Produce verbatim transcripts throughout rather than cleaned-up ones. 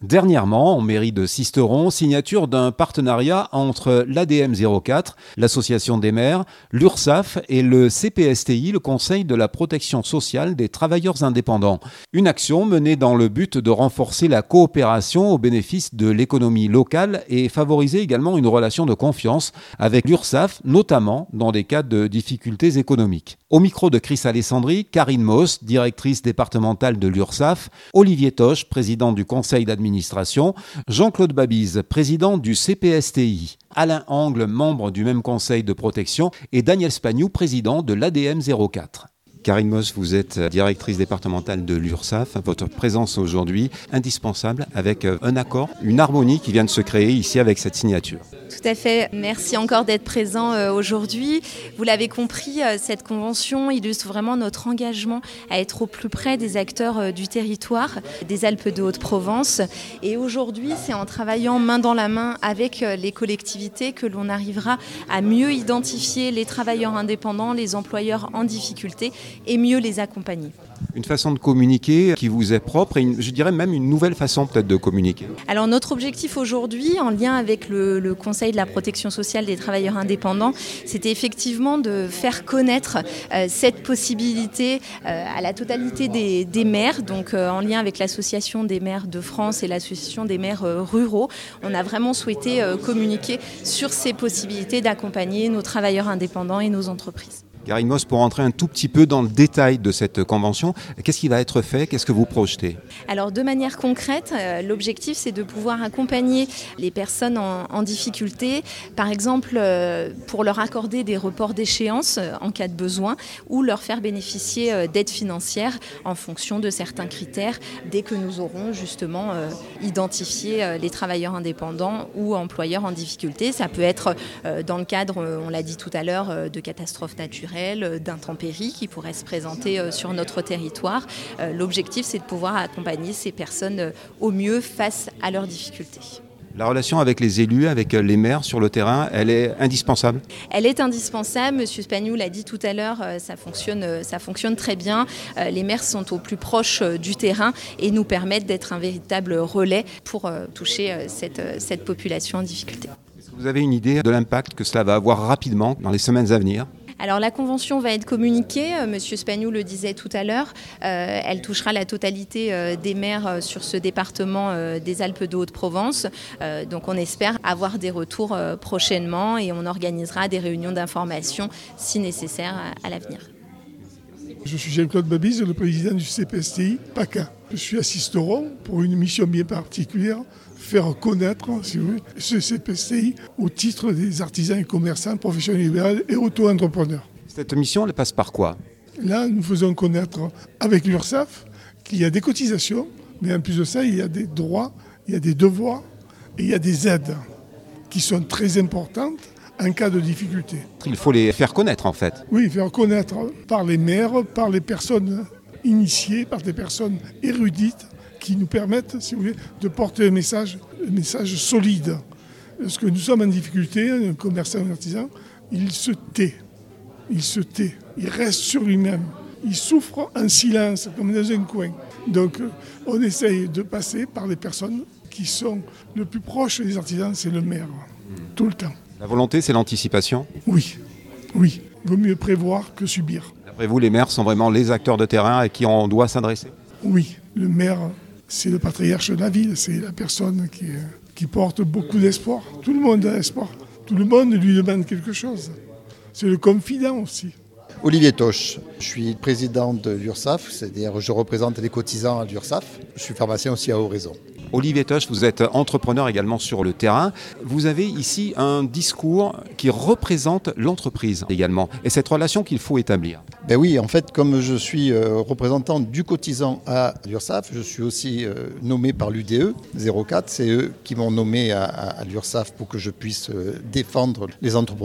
Dernièrement, en mairie de Sisteron, signature d'un partenariat entre l'A D M zéro quatre, l'Association des maires, l'URSSAF et le C P S T I, le Conseil de la protection sociale des travailleurs indépendants. Une action menée dans le but de renforcer la coopération au bénéfice de l'économie locale et favoriser également une relation de confiance avec l'URSSAF, notamment dans des cas de difficultés économiques. Au micro de Chris Alessandri, Karine Moos, directrice départementale de l'URSSAF, Olivier Toche, président du conseil d'administration, Jean-Claude Babize, président du C P S T I, Alain Angle, membre du même conseil de protection, et Daniel Spagnou, président de l'A D M zéro quatre. Karine Moos, vous êtes directrice départementale de l'URSSAF. Votre présence aujourd'hui indispensable avec un accord, une harmonie qui vient de se créer ici avec cette signature. Tout à fait. Merci encore d'être présent euh, aujourd'hui. Vous l'avez compris, euh, cette convention illustre vraiment notre engagement à être au plus près des acteurs euh, du territoire, des Alpes de Haute-Provence. Et aujourd'hui, c'est en travaillant main dans la main avec euh, les collectivités que l'on arrivera à mieux identifier les travailleurs indépendants, les employeurs en difficulté et mieux les accompagner. Une façon de communiquer qui vous est propre et une, je dirais même une nouvelle façon peut-être de communiquer. Alors notre objectif aujourd'hui, en lien avec le, le Conseil de la protection sociale des travailleurs indépendants, c'était effectivement de faire connaître euh, cette possibilité euh, à la totalité des, des maires, donc euh, en lien avec l'Association des maires de France et l'Association des maires euh, ruraux. On a vraiment souhaité euh, communiquer sur ces possibilités d'accompagner nos travailleurs indépendants et nos entreprises. Karine Moos, pour entrer un tout petit peu dans le détail de cette convention, qu'est-ce qui va être fait? Qu'est-ce que vous projetez? Alors de manière concrète, euh, l'objectif c'est de pouvoir accompagner les personnes en, en difficulté, par exemple euh, pour leur accorder des reports d'échéance euh, en cas de besoin ou leur faire bénéficier euh, d'aides financières en fonction de certains critères dès que nous aurons justement euh, identifié euh, les travailleurs indépendants ou employeurs en difficulté. Ça peut être euh, dans le cadre, euh, on l'a dit tout à l'heure, euh, de catastrophes naturelles, d'intempéries qui pourraient se présenter sur notre territoire. L'objectif, c'est de pouvoir accompagner ces personnes au mieux face à leurs difficultés. La relation avec les élus, avec les maires sur le terrain, elle est indispensable? Elle est indispensable. Monsieur Spagnou l'a dit tout à l'heure, ça fonctionne, ça fonctionne très bien. Les maires sont au plus proche du terrain et nous permettent d'être un véritable relais pour toucher cette, cette population en difficulté. Est-ce que vous avez une idée de l'impact que cela va avoir rapidement dans les semaines à venir? Alors la convention va être communiquée, euh, Monsieur Spagnou le disait tout à l'heure, euh, elle touchera la totalité euh, des maires euh, sur ce département euh, des Alpes de Haute-Provence. Euh, donc on espère avoir des retours euh, prochainement et on organisera des réunions d'information si nécessaire à, à l'avenir. Je suis Jean-Claude Babize, le président du C P S T I PACA. Je suis à Sisteron pour une mission bien particulière, faire connaître, si vous voulez, ce C P S T I au titre des artisans et commerçants, professionnels libéraux et auto-entrepreneurs. Cette mission, elle passe par quoi? Là, nous faisons connaître avec l'URSSAF qu'il y a des cotisations, mais en plus de ça, il y a des droits, il y a des devoirs et il y a des aides qui sont très importantes en cas de difficulté. Il faut les faire connaître en fait. Oui, faire connaître par les maires, par les personnes initiées, par des personnes érudites qui nous permettent, si vous voulez, de porter un message, un message solide. Parce que nous sommes en difficulté, un commerçant, un artisan, il se tait, il se tait, il reste sur lui-même, il souffre en silence, comme dans un coin. Donc on essaye de passer par les personnes qui sont le plus proches des artisans, c'est le maire, tout le temps. La volonté, c'est l'anticipation? Oui, oui. Il vaut mieux prévoir que subir. D'après vous, les maires sont vraiment les acteurs de terrain à qui on doit s'adresser? Oui, le maire, c'est le patriarche de la ville, c'est la personne qui, qui porte beaucoup d'espoir. Tout le monde a espoir. Tout le monde lui demande quelque chose. C'est le confident aussi. Olivier Toche, je suis président de l'URSSAF, c'est-à-dire je représente les cotisants à l'URSSAF. Je suis pharmacien aussi à Oraison. Olivier Toche, vous êtes entrepreneur également sur le terrain. Vous avez ici un discours qui représente l'entreprise également et cette relation qu'il faut établir. Ben oui, en fait, comme je suis euh, représentant du cotisant à l'URSSAF, je suis aussi euh, nommé par l'U D E zéro quatre. C'est eux qui m'ont nommé à, à, à l'URSSAF pour que je puisse euh, défendre les entrepreneurs.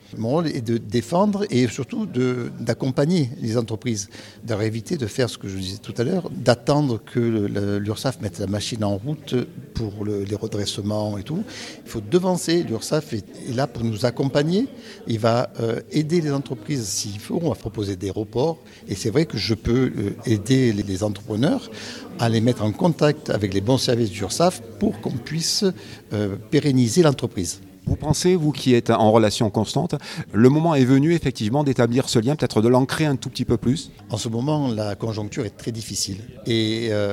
Mon rôle est de défendre et surtout de, d'accompagner les entreprises, de leur éviter de faire ce que je disais tout à l'heure, d'attendre que le, l'URSSAF mette la machine en route pour le, les redressements et tout. Il faut devancer. L'URSSAF est, est là pour nous accompagner. Il va euh, aider les entreprises s'il faut. On va proposer des reports. Et c'est vrai que je peux euh, aider les, les entrepreneurs à les mettre en contact avec les bons services du l'URSSAF pour qu'on puisse euh, pérenniser l'entreprise. Vous pensez, vous qui êtes en relation constante, le moment est venu effectivement d'établir ce lien, peut-être de l'ancrer un tout petit peu plus? En ce moment, la conjoncture est très difficile. Et euh,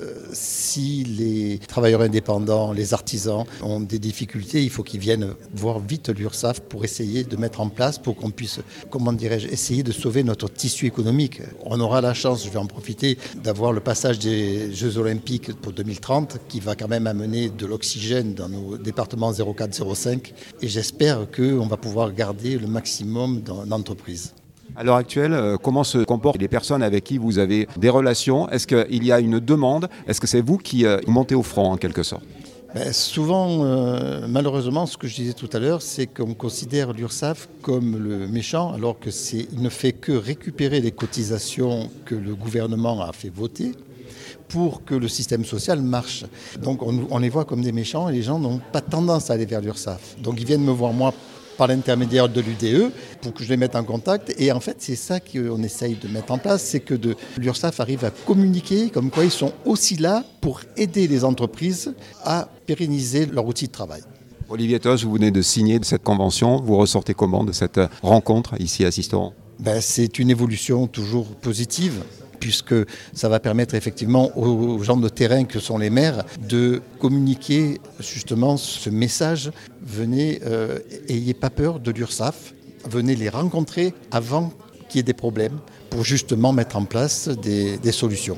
si les travailleurs indépendants, les artisans ont des difficultés, il faut qu'ils viennent voir vite l'URSSAF pour essayer de mettre en place, pour qu'on puisse, comment dirais-je, essayer de sauver notre tissu économique. On aura la chance, je vais en profiter, d'avoir le passage des Jeux Olympiques pour deux mille trente qui va quand même amener de l'oxygène dans nos départements zéro quatre zéro cinq. Et j'espère qu'on va pouvoir garder le maximum dans l'entreprise. À l'heure actuelle, comment se comportent les personnes avec qui vous avez des relations? Est-ce qu'il y a une demande? Est-ce que c'est vous qui montez au front en quelque sorte? Ben, souvent, euh, malheureusement, ce que je disais tout à l'heure, c'est qu'on considère l'URSSAF comme le méchant, alors que c'est, il ne fait que récupérer les cotisations que le gouvernement a fait voter pour que le système social marche. Donc on, on les voit comme des méchants et les gens n'ont pas tendance à aller vers l'URSSAF. Donc ils viennent me voir moi par l'intermédiaire de l'U D E pour que je les mette en contact. Et en fait, c'est ça qu'on essaye de mettre en place, c'est que de, l'URSSAF arrive à communiquer comme quoi ils sont aussi là pour aider les entreprises à pérenniser leur outil de travail. Olivier Toche, vous venez de signer cette convention. Vous ressortez comment de cette rencontre ici à Sisteron? Ben, c'est une évolution toujours positive, puisque ça va permettre effectivement aux gens de terrain que sont les maires de communiquer justement ce message. Venez, euh, ayez pas peur de l'URSSAF, venez les rencontrer avant qu'il y ait des problèmes pour justement mettre en place des, des solutions.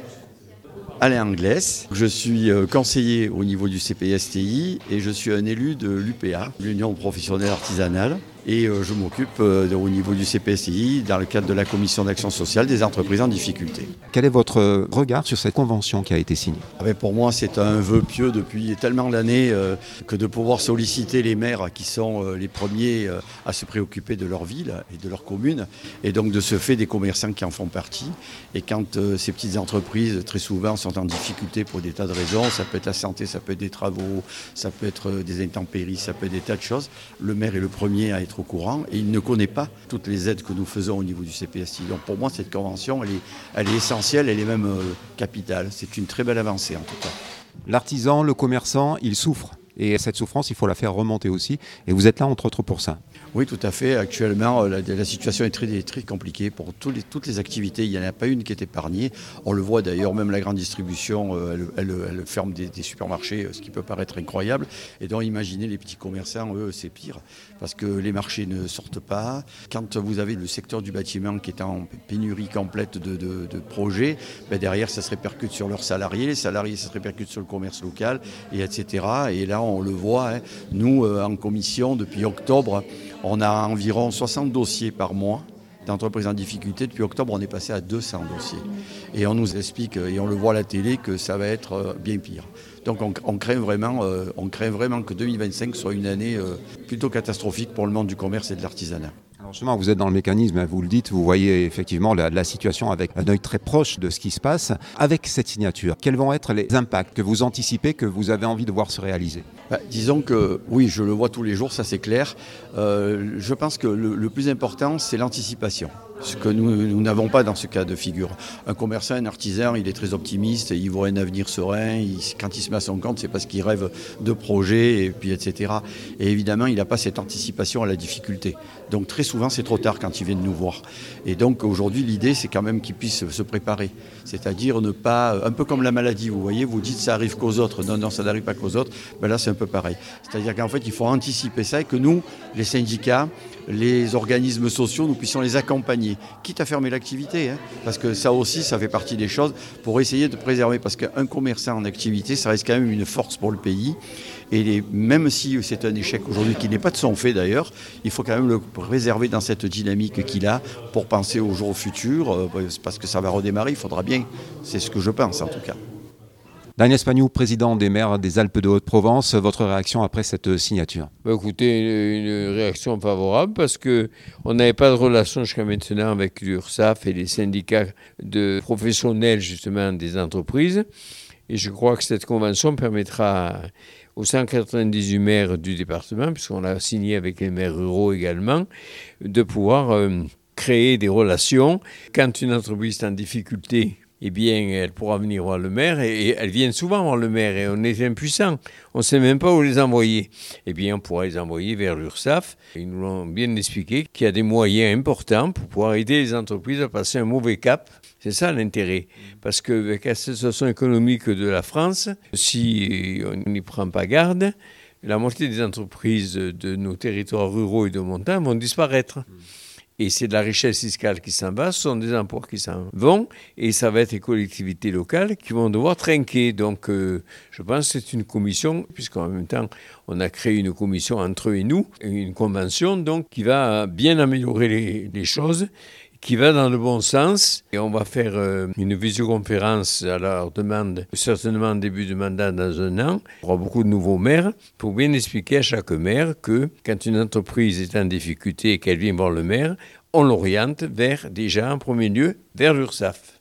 Alain Anglès, je suis conseiller au niveau du C P S T I et je suis un élu de l'U P A, l'Union professionnelle artisanale. Et je m'occupe au niveau du C P S T I, dans le cadre de la commission d'action sociale des entreprises en difficulté. Quel est votre regard sur cette convention qui a été signée? Ah ben pour moi, c'est un vœu pieux depuis tellement d'années euh, que de pouvoir solliciter les maires qui sont euh, les premiers euh, à se préoccuper de leur ville et de leur commune, et donc de ce fait des commerçants qui en font partie. Et quand euh, ces petites entreprises, très souvent, sont en difficulté pour des tas de raisons, ça peut être la santé, ça peut être des travaux, ça peut être des intempéries, ça peut être des tas de choses, le maire est le premier à être au courant et il ne connaît pas toutes les aides que nous faisons au niveau du C P S T I. Donc pour moi, cette convention, elle est, elle est essentielle, elle est même euh, capitale. C'est une très belle avancée en tout cas. L'artisan, le commerçant, il souffre. Et cette souffrance, il faut la faire remonter aussi. Et vous êtes là, entre autres, pour ça. Oui, tout à fait. Actuellement, la, la situation est très, très compliquée pour tous les, toutes les activités. Il n'y en a pas une qui est épargnée. On le voit d'ailleurs, même la grande distribution, elle, elle, elle ferme des, des supermarchés, ce qui peut paraître incroyable. Et donc, imaginez les petits commerçants, eux, c'est pire. Parce que les marchés ne sortent pas. Quand vous avez le secteur du bâtiment qui est en pénurie complète de, de, de projets, ben derrière, ça se répercute sur leurs salariés. Les salariés, ça se répercute sur le commerce local, et et cetera. Et là, on le voit, hein. Nous, euh, en commission, depuis octobre, on a environ soixante dossiers par mois d'entreprises en difficulté. Depuis octobre, on est passé à deux cents dossiers. Et on nous explique, et on le voit à la télé, que ça va être euh, bien pire. Donc on, on, craint vraiment, euh, on craint vraiment que deux mille vingt-cinq soit une année euh, plutôt catastrophique pour le monde du commerce et de l'artisanat. Alors justement, vous êtes dans le mécanisme, vous le dites, vous voyez effectivement la, la situation avec un œil très proche de ce qui se passe. Avec cette signature, quels vont être les impacts que vous anticipez, que vous avez envie de voir se réaliser? Bah, disons que oui, je le vois tous les jours, ça c'est clair. Euh, je pense que le, le plus important, c'est l'anticipation. Ce que nous, nous n'avons pas dans ce cas de figure. Un commerçant, un artisan, il est très optimiste, il voit un avenir serein, il, quand il se met à son compte, c'est parce qu'il rêve de projets, et puis et cetera. Et évidemment, il n'a pas cette anticipation à la difficulté. Donc très souvent, c'est trop tard quand il vient de nous voir. Et donc aujourd'hui, l'idée, c'est quand même qu'il puisse se préparer. C'est-à-dire ne pas, un peu comme la maladie, vous voyez, vous dites ça arrive qu'aux autres. Non, non, ça n'arrive pas qu'aux autres. Ben là, c'est un peu pareil. C'est-à-dire qu'en fait, il faut anticiper ça et que nous, les syndicats, les organismes sociaux, nous puissions les accompagner, quitte à fermer l'activité, hein, parce que ça aussi, ça fait partie des choses pour essayer de préserver, parce qu'un commerçant en activité, ça reste quand même une force pour le pays, et les, même si c'est un échec aujourd'hui, qui n'est pas de son fait d'ailleurs, il faut quand même le préserver dans cette dynamique qu'il a pour penser au jour futur, euh, parce que ça va redémarrer, il faudra bien, c'est ce que je pense en tout cas. Daniel Spagnou, président des maires des Alpes de Haute-Provence, votre réaction après cette signature? Bah écoutez, une, une réaction favorable parce qu'on n'avait pas de relation jusqu'à maintenant avec l'URSSAF et les syndicats de professionnels justement des entreprises. Et je crois que cette convention permettra aux cent quatre-vingt-dix-huit maires du département, puisqu'on l'a signé avec les maires ruraux également, de pouvoir euh, créer des relations. Quand une entreprise est en difficulté, eh bien, elle pourra venir voir le maire, et, et elles viennent souvent voir le maire, et on est impuissant. On ne sait même pas où les envoyer. Eh bien, on pourra les envoyer vers l'URSSAF. Ils nous l'ont bien expliqué qu'il y a des moyens importants pour pouvoir aider les entreprises à passer un mauvais cap. C'est ça l'intérêt. Parce qu'avec la situation économique de la France, si on n'y prend pas garde, la moitié des entreprises de nos territoires ruraux et de montagne vont disparaître. Et c'est de la richesse fiscale qui s'en va, ce sont des emplois qui s'en vont, et ça va être les collectivités locales qui vont devoir trinquer. Donc euh, je pense que c'est une commission, puisqu'en même temps on a créé une commission entre eux et nous, une convention donc qui va bien améliorer les, les choses, qui va dans le bon sens. Et on va faire euh, une visioconférence à leur demande, certainement début de mandat dans un an. Il y aura beaucoup de nouveaux maires pour bien expliquer à chaque maire que quand une entreprise est en difficulté et qu'elle vient voir le maire, on l'oriente vers, déjà en premier lieu, vers l'URSSAF.